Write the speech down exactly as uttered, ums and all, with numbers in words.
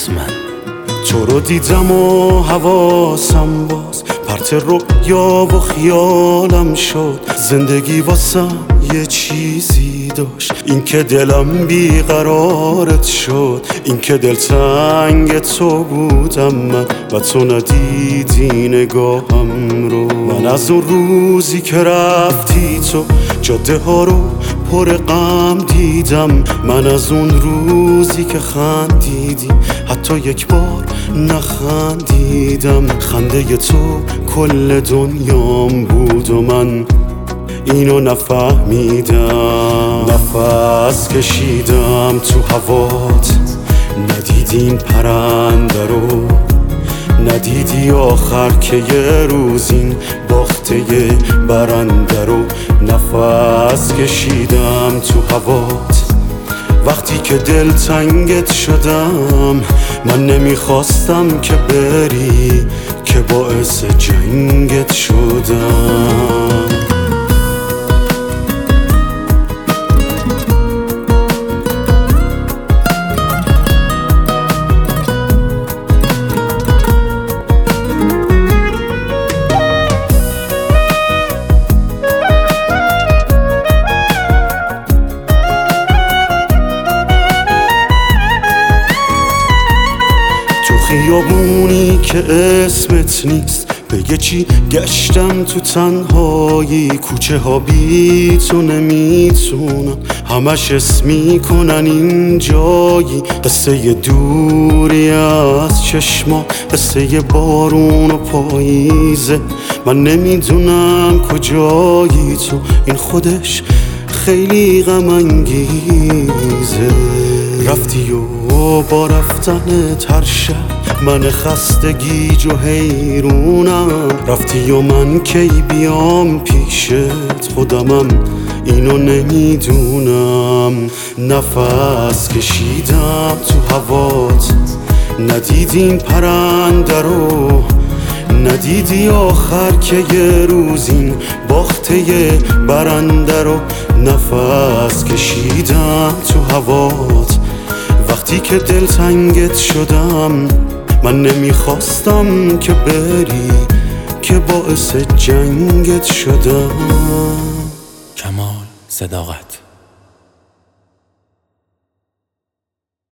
از من. تو رو دیدم و حواسم باز پرت رؤیا و خیالم شد. زندگی واسم یه چیزی داشت، این که دلم بیقرارت شد. این که دلتنگ تو بودم من و تو ندیدی نگاهم رو. من از اون روزی که رفتی تو جاده ها رو پر غم دیدم. من از اون روزی که خندیدی حتی یک بار نخندیدم. خنده تو کل دنیام بود و من اینو نفهمیدم. نفس کشیدم تو هوات ندیدی این پرنده رو. ندیدی آخر که یه روز این باخته برنده رو. نفس کشیدم تو هوات وقتی که دل تنگت شدم. من نمیخواستم که بری که باعث جنگت شدم. خیابونی که اسمت نیست بگه چی گشتم تو تنهایی. کوچه ها بی تو نمیتونن همش اسمی کنن این جایی. قصه دوری از چشما، قصه بارون و پاییزه. من نمیدونم کجایی تو، این خودش خیلی غم انگیزه. رفتی و با رفتنت هر شب من خستگیج و حیرونم. رفتی و من کی بیام پیشت خودمم اینو نمیدونم. نفس کشیدم تو هوات ندیدی این پرنده رو. ندیدی آخر که یه روز این باخته برنده رو. نفس کشیدم تو هوات وقتی که دل تنگت شدم. من نمیخواستم که بری که باعث جنگت شدم. کمال صداقت.